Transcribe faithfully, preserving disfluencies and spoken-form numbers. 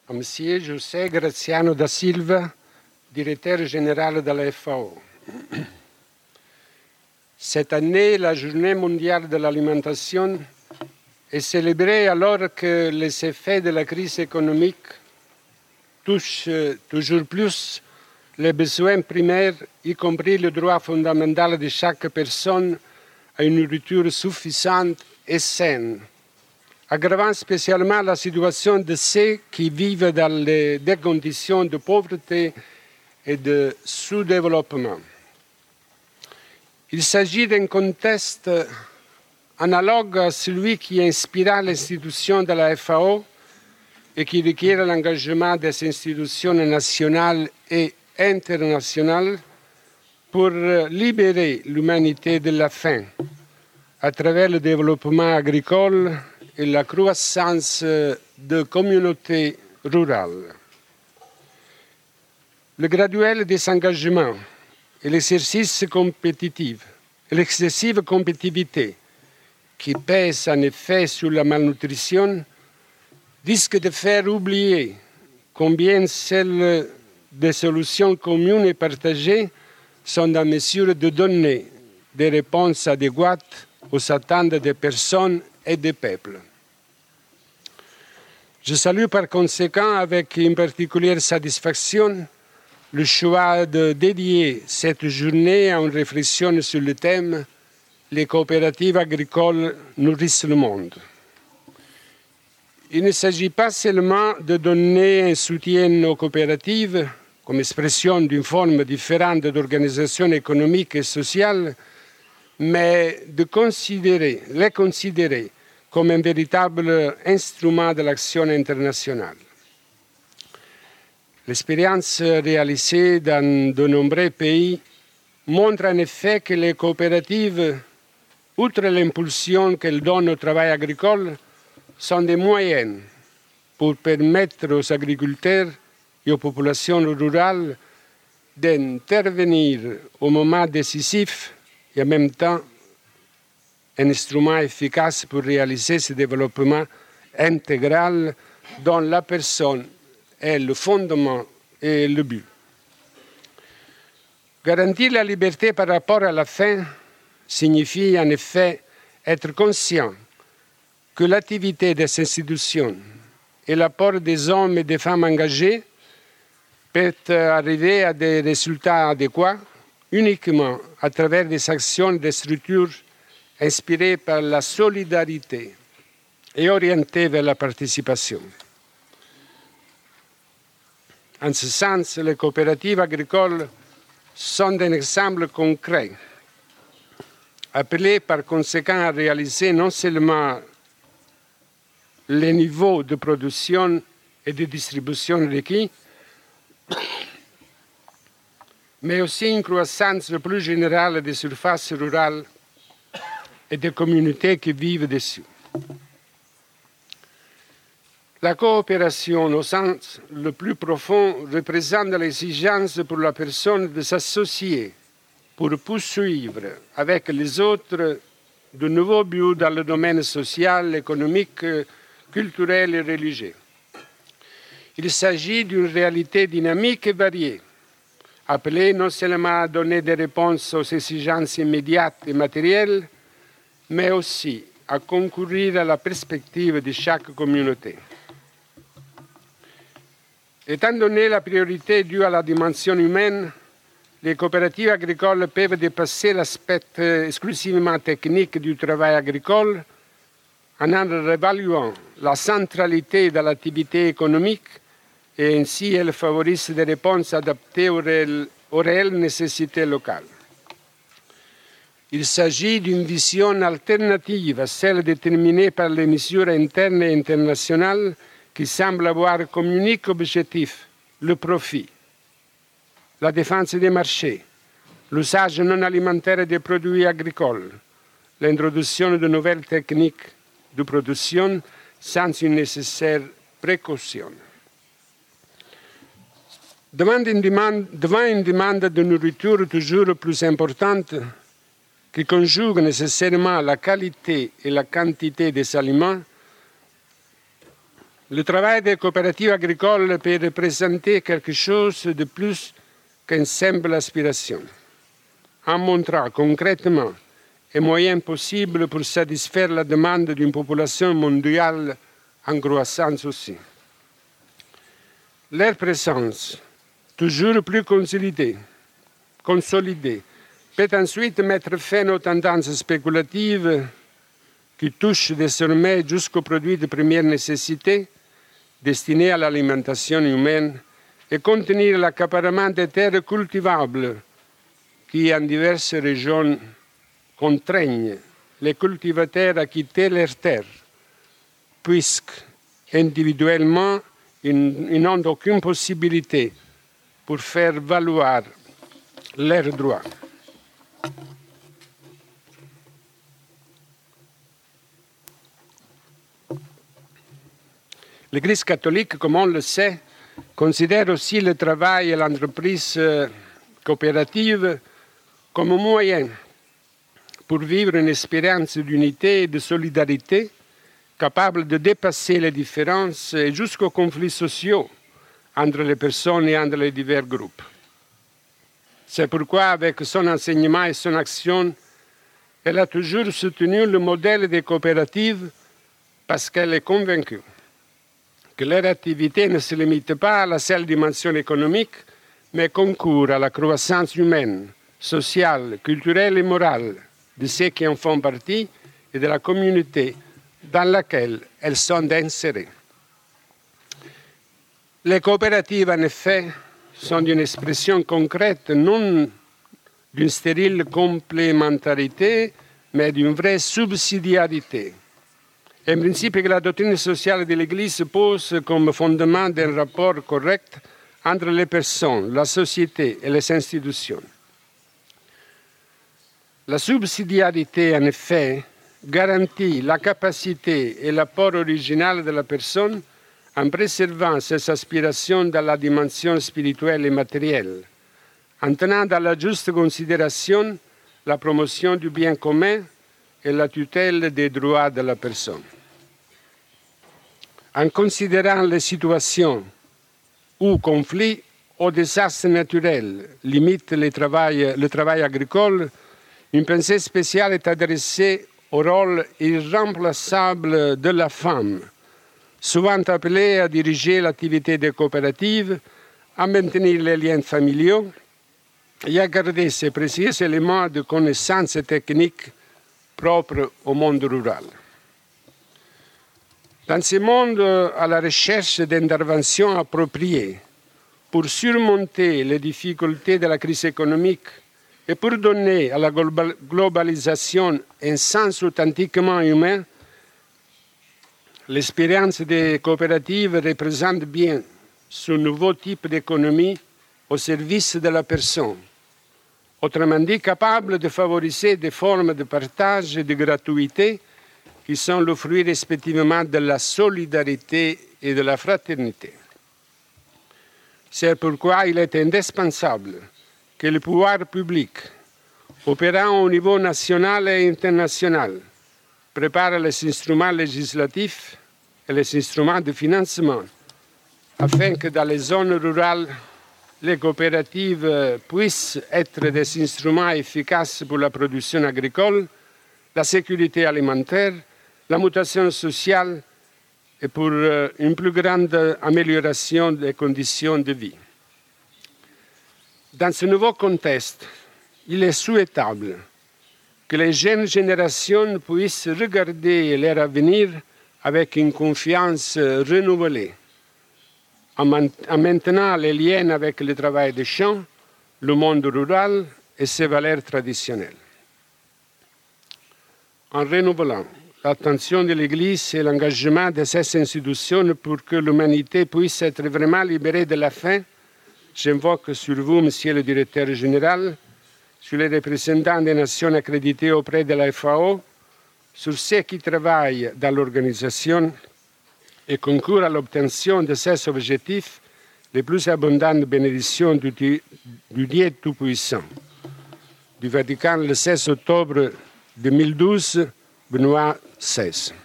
à M. José Graziano da Silva, directeur général de la F A O. Cette année, la Journée mondiale de l'alimentation est célébrée alors que les effets de la crise économique touchent toujours plus les besoins primaires, y compris le droit fondamental de chaque personne à une nourriture suffisante et saine, aggravant spécialement la situation de ceux qui vivent dans les, des conditions de pauvreté et de sous-développement. Il s'agit d'un contexte analogue à celui qui inspira l'institution de la F A O et qui requiert l'engagement des institutions nationales et internationales pour libérer l'humanité de la faim à travers le développement agricole et la croissance de communautés rurales. Le graduel désengagement et l'exercice compétitif, l'excessive compétitivité qui pèse en effet sur la malnutrition risque de faire oublier combien celles des solutions communes et partagées sont en mesure de donner des réponses adéquates aux attentes des personnes et des peuples. Je salue par conséquent avec une particulière satisfaction le choix de dédier cette journée à une réflexion sur le thème « Les coopératives agricoles nourrissent le monde ». Il ne s'agit pas seulement de donner un soutien aux coopératives comme expression d'une forme différente d'organisation économique et sociale, mais de considérer, les considérer comme un véritable instrument de l'action internationale. L'expérience réalisée dans de nombreux pays montre en effet que les coopératives, outre l'impulsion qu'elles donnent au travail agricole, sont des moyens pour permettre aux agriculteurs et aux populations rurales d'intervenir au moment décisif et en même temps un instrument efficace pour réaliser ce développement intégral dont la personne est le fondement et le but. Garantir la liberté par rapport à la faim signifie en effet être conscient que l'activité des institutions et l'apport des hommes et des femmes engagés peut arriver à des résultats adéquats uniquement à travers des actions des structures inspirées par la solidarité et orientées vers la participation. En ce sens, les coopératives agricoles sont un exemple concret, appelées par conséquent à réaliser non seulement les niveaux de production et de distribution requis, mais aussi une croissance plus générale des surfaces rurales et des communautés qui vivent dessus. La coopération au sens le plus profond représente l'exigence pour la personne de s'associer pour poursuivre avec les autres de nouveaux buts dans le domaine social, économique, culturel et religieux. Il s'agit d'une réalité dynamique et variée, appelée non seulement à donner des réponses aux exigences immédiates et matérielles, mais aussi à concourir à la perspective de chaque communauté. Étant donné la priorité due à la dimension humaine, les coopératives agricoles peuvent dépasser l'aspect exclusivement technique du travail agricole en en réévaluant la centralité de l'activité économique et ainsi elles favorisent des réponses adaptées aux réelles, aux réelles nécessités locales. Il s'agit d'une vision alternative à celle déterminée par les mesures internes et internationales qui semblent avoir comme unique objectif le profit, la défense des marchés, l'usage non alimentaire des produits agricoles, l'introduction de nouvelles techniques de production sans une nécessaire précaution. Devant une demande, devant une demande de nourriture toujours plus importante, qui conjugue nécessairement la qualité et la quantité des aliments, Le travail des coopératives agricoles peut représenter quelque chose de plus qu'une simple aspiration, en montrant concrètement les moyens possibles pour satisfaire la demande d'une population mondiale en croissance aussi. Leur présence, toujours plus consolidée, consolidée peut ensuite mettre fin aux tendances spéculatives qui touchent désormais jusqu'aux produits de première nécessité destinés à l'alimentation humaine et contenir l'accaparement des terres cultivables qui, en diverses régions, contraignent les cultivateurs à quitter leurs terres, puisque individuellement, ils n'ont aucune possibilité pour faire valoir leurs droits. L'Église catholique, comme on le sait, considère aussi le travail et l'entreprise coopérative comme un moyen pour vivre une expérience d'unité et de solidarité capable de dépasser les différences et jusqu'aux conflits sociaux entre les personnes et entre les divers groupes. C'est pourquoi, avec son enseignement et son action, elle a toujours soutenu le modèle des coopératives parce qu'elle est convaincue que leur activité ne se limite pas à la seule dimension économique, mais concourt à la croissance humaine, sociale, culturelle et morale de ceux qui en font partie et de la communauté dans laquelle elles sont insérées. Les coopératives, en effet, sont d'une expression concrète, non d'une stérile complémentarité, mais d'une vraie subsidiarité. Un principe que la doctrine sociale de l'Église pose comme fondement d'un rapport correct entre les personnes, la société et les institutions. La subsidiarité, en effet, garantit la capacité et l'apport original de la personne en préservant ses aspirations dans la dimension spirituelle et matérielle, en tenant dans la juste considération la promotion du bien commun et la tutelle des droits de la personne. En considérant les situations où conflits ou désastres naturels limitent le travail, le travail agricole, une pensée spéciale est adressée au rôle irremplaçable de la femme, souvent appelée à diriger l'activité des coopératives, à maintenir les liens familiaux et à garder ces précieux éléments de connaissances techniques propres au monde rural. Dans ce monde à la recherche d'interventions appropriées pour surmonter les difficultés de la crise économique et pour donner à la globalisation un sens authentiquement humain, l'expérience des coopératives représente bien ce nouveau type d'économie au service de la personne, autrement dit capable de favoriser des formes de partage et de gratuité qui sont le fruit respectivement de la solidarité et de la fraternité. C'est pourquoi il est indispensable que le pouvoir public, opérant au niveau national et international, prépare les instruments législatifs et les instruments de financement afin que dans les zones rurales, les coopératives puissent être des instruments efficaces pour la production agricole, la sécurité alimentaire, la mutation sociale et pour une plus grande amélioration des conditions de vie. Dans ce nouveau contexte, il est souhaitable que les jeunes générations puissent regarder leur avenir avec une confiance renouvelée, en maintenant les liens avec le travail des champs, le monde rural et ses valeurs traditionnelles. En renouvelant l'attention de l'Église et l'engagement de ces institutions pour que l'humanité puisse être vraiment libérée de la faim, j'invoque sur vous, Monsieur le Directeur général, sur les représentants des nations accréditées auprès de la F A O, sur ceux qui travaillent dans l'organisation et concourent à l'obtention de ces objectifs, les plus abondantes bénédictions du, du Dieu Tout-Puissant. Du Vatican, le seize octobre deux mille douze, Benoît seize.